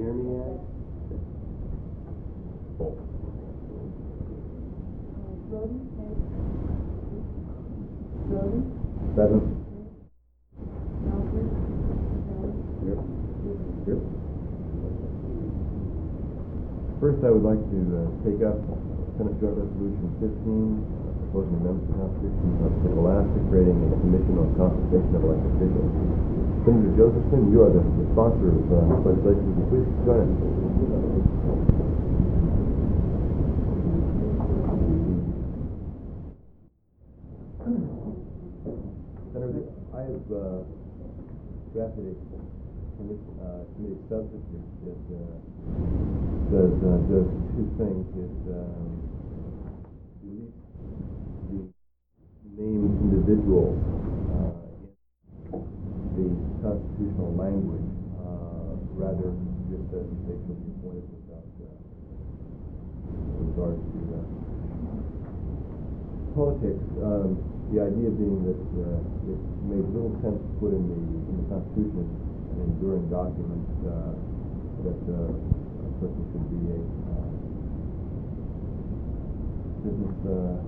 Jeremy Full. Brody? Brody? Present. Albert? Here. Here. First, I would like to take up Senate Joint Resolution 15, proposing amendments to the Constitution of the State of Alaska, creating a commission on compensation of elected officials. Senator Josephson, you are the sponsor of this legislation. Would you please join us? Senator, I have drafted a committee substitute that does two things. It deletes the named individuals in the constitutional language, rather just that they should be appointed without regard to politics. The idea being that it made little sense to put in the Constitution an enduring document that a person should be a business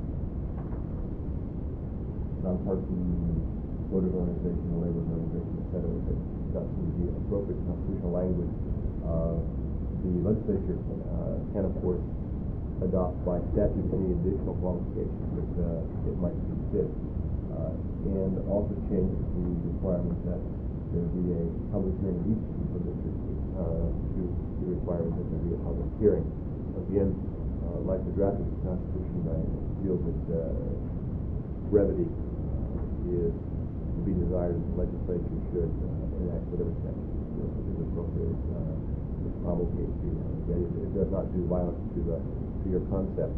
nonpartisan voting organization, a labor organization, etc. It doesn't seem to be appropriate constitutional language. The legislature can, of course, adopt by statute any additional qualifications that it might see fit, and also change the requirement that there be a public hearing in each of the districts to the requirement that there be a public hearing. Again, like the draft of the Constitution, I feel that brevity is to be desired, and the legislature should enact whatever statute is appropriate to promulgate the idea. It does not do violence to your concept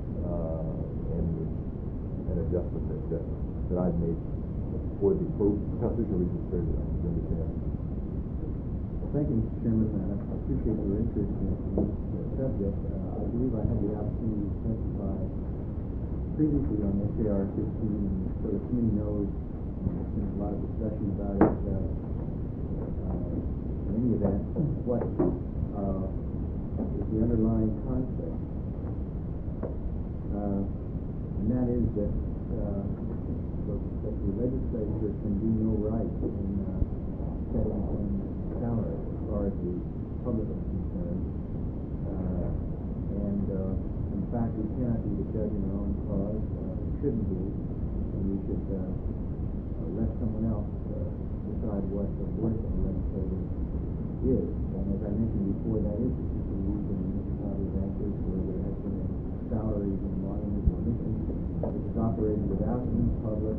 and adjustment that I've made for constitutional reasons for understand. Well, thank you, Mr. Chairman, and I appreciate your interest in this subject. I believe I had the opportunity to testify previously on SAR 15, and so the committee knows there's been a lot of discussion about it. In any event, what is the underlying concept? And that is that the legislature can do no right in setting some salary as far as the public is concerned. In fact, we cannot be the judge in our own cause. We shouldn't be, and we should let someone else decide what the work of the legislature is. And as I mentioned before, that is the reason in municipality bankers where there has been salaries and monuments and missions which is operated without any public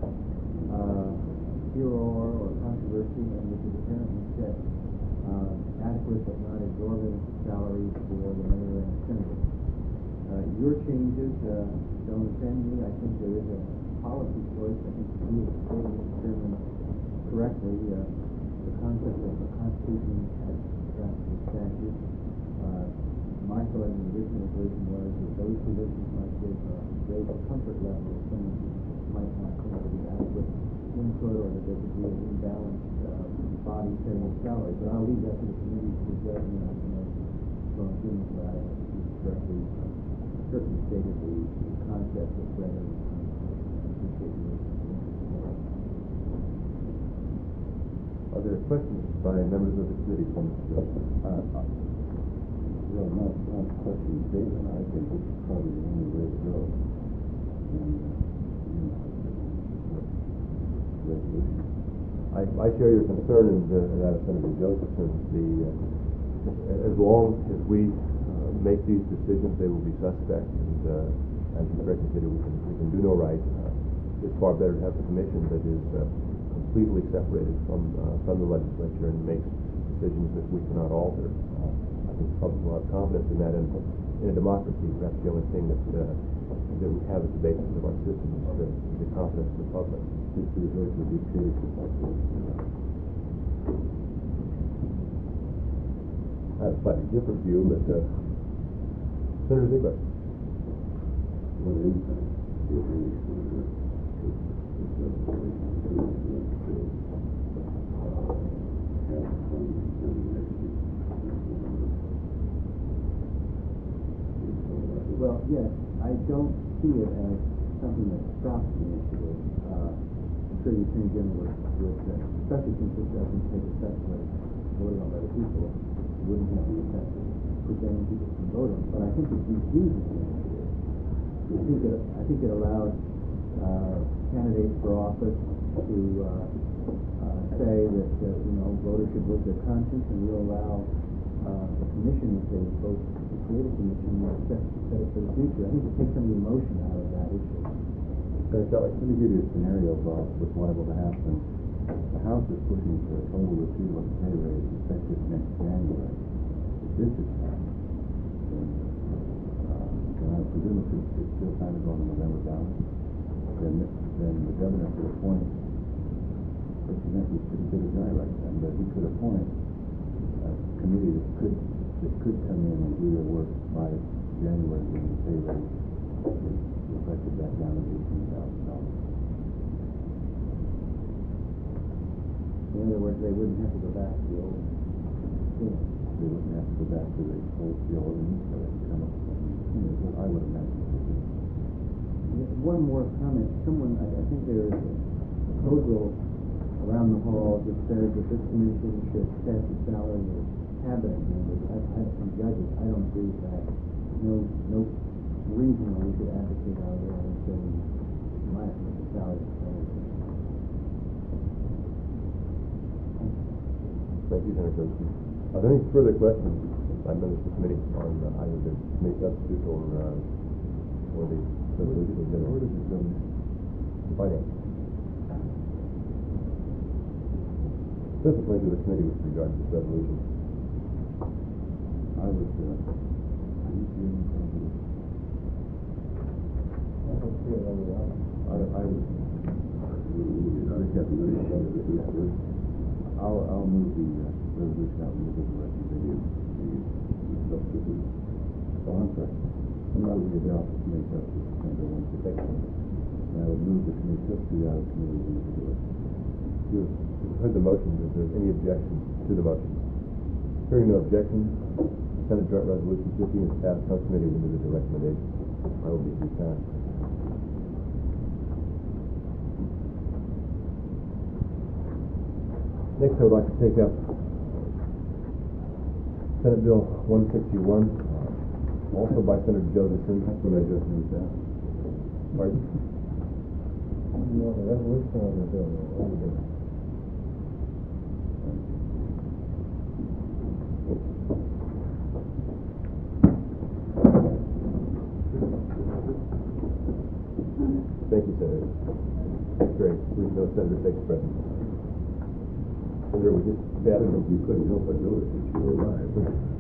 furor or controversy, and which is apparently set adequate but not exorbitant salaries for the mayor and senator. Your changes don't offend me. I think there is a policy choice. I think you have stated, Mr. Chairman, correctly. The concept of the Constitution as drafted in statute. My thought in the original version was that those provisions might give raise the comfort level of someone who might not think to be adequate input, or that there could be an imbalanced body setting of salary. But I'll leave that to the committee to judge, and I can from human side correctly certainly stated the concept of whether Are there questions by members of the committee from Mr. Johnson? Well, not question statement. I think it's probably the only way to go. And, resolution. I share your concern and that of Senator Josephson. As long as we make these decisions, they will be suspect. And as you correctly stated, we can do no right. It's far better to have a commission that is completely separated from the legislature and makes decisions that we cannot alter. I think the public will have confidence in that. And in a democracy, perhaps the only thing that we have at the basis of our system is the confidence of the public. This is going to be case. I have a slightly different view, but Senator Ziegler. What impact will any senator have on the next year? Yes, I don't see it as something that stops the initiative. I'm sure the Attorney General would especially since this doesn't take effect when it's voted on by the people, it wouldn't have the effect of preventing people from voting. But I think it refuses the initiative. I think it allows candidates for office to say that voters should vote their conscience, and we'll allow the commission, if they vote to create a commission, set it for the future. I think it takes some of the emotion out of that issue. Let me give you a scenario, Bob, what's liable to happen. The House is pushing for a total repeal of the pay raise effective next January. If this is passed, then I presume it's still time to go on the November ballot. Then the governor could appoint, President is a pretty big guy right then, but he could appoint a committee that could come in and do their work by January when the pay raise is reflected back down to $18,000. In other words, they wouldn't have to go back to the old thing. They wouldn't have to go back to the old ordinance, so they could come up with something between is what I would imagine. One more comment. I think there is a proposal around the hall that says that this commission should set the salary of cabinet members and judges. I don't agree with that. No reason why we should advocate our way of setting the salary of candidates. Thank you, Senator Johnson. Are there any further questions by members of the committee on either the committee substitute or the resolution of general? Where does it go next? Finance. Specifically to the committee with regard to this resolution. I would, are you feeling confident? I don't see it on the other. I would. I'll move the resolution out and move it directly to the substitute. Oh, I'm sorry. I'm not going to adopt the committee substitute. Number one, and I would move the committee substitute out of committee and move it. You've heard the motion. Is there any objection to the motion? Hearing no objection, Senate Joint Resolution 15 is passed on committee. We move the recommendation. I will be passed. Next, I would like to take up Senate Bill 161, also by Senator Josephson. That's what I just moved out. Pardon? You want the resolution on the bill? Thank you, Senator. Great. Please note Senator Fick's present. Senator, we just passed. You couldn't help but notice that you arrived.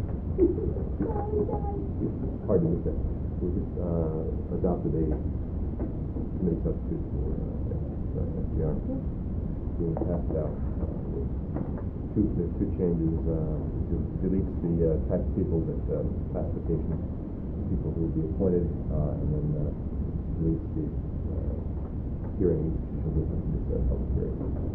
Hard to miss that. We just adopted a committee substitute for SGR being passed out. There's two changes. It deletes the type of people that classification people who will be appointed, and then deletes the hearing institutional business in this public hearing.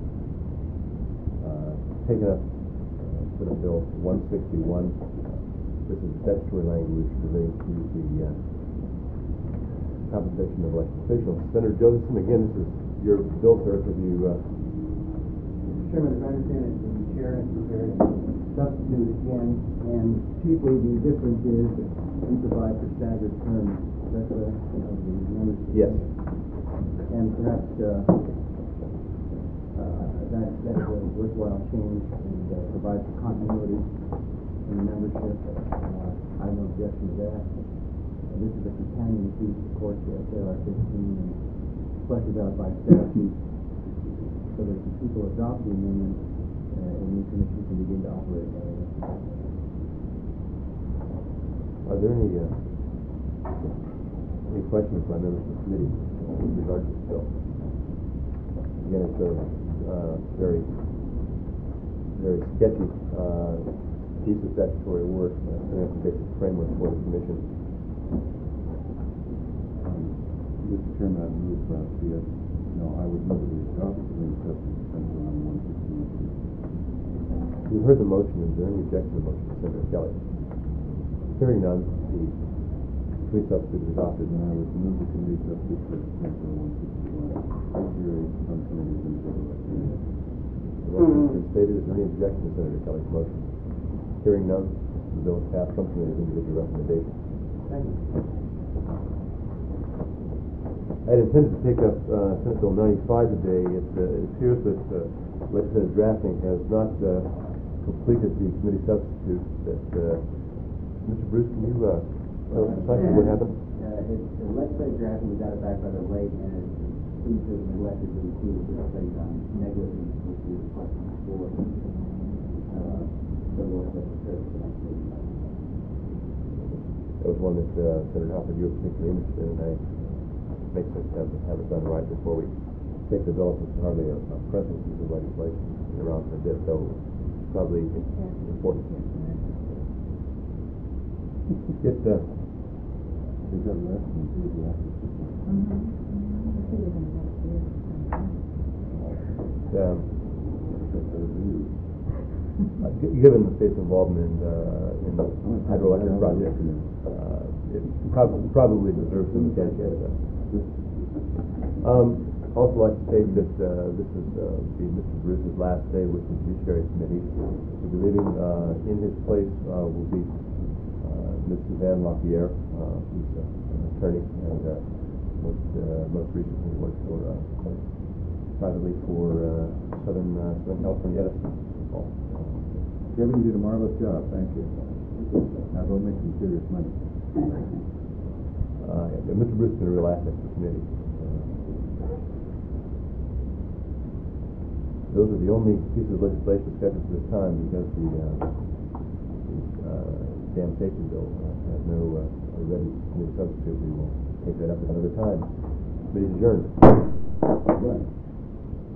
Taken up Senate Bill 161. This is statutory language relating to the compensation of elected officials. Senator Josephson, again, this is your bill, sir. Have you? Mr. Chairman, as I understand it, the chair has prepared a substitute again, and chiefly the difference is that we provide for staggered terms. That's the members. Yes. And perhaps that is a worthwhile change and provides for continuity in the membership. I have no objection to that. This is a companion piece, of course, to SAR 15 and fleshed out by statute so that if people adopt the amendment, a new commission can begin to operate. Are there any questions by members of the committee with regard to this bill? Again, it's a very, very sketchy piece of statutory work, setting up a basic framework for the commission. Mr. Chairman, I would move I would move the adopt the committee substitute Senate on 161. You've heard the motion. Is there any objection to the motion, Senator Kelly? Hearing none, the committee substitute is adopted. Then I would move the committee substitute for Senate Bill 161. Your subcommittee is going to go to that committee. The motion has been stated. Is there any objection to Senator Kelly's motion? Hearing none, the bill is passed. Subcommittee is individual recommendation. Thank you. I had intended to take up Senate Bill 95 today. It appears that legislative drafting has not completed the committee substitute. That Mr. Bruce, can you tell us precisely what happened? The legislative drafting, we got it back rather late, and it seems to have neglected to include this thing on negligence, which we requested before. So we'll have that prepared for the next meeting. That was one that Senator Hopper, you were particularly interested in. It makes sense to have it done right before we take the bill. It's hardly a present piece of legislation. It's been around for a bit, so it's probably important. It, They've got less than 2 after 6 months. Given the state's involvement in the hydroelectric project, it probably deserves some attention. Also like to state that this is be Mr. Bruce's last day with the Judiciary Committee. He'll be leaving. In his place will be Ms. Suzanne LaPierre, who's an attorney and most recently worked for privately for Southern California Edison. Kevin, you did a marvelous job. Thank you. Now go make some serious money. Mr. Bruce has been a real asset to the committee. Those are the only pieces of legislation scheduled for this time because the dam safety bill has no ready committee substitute. We will take that up at another time. Committee is adjourned. Right.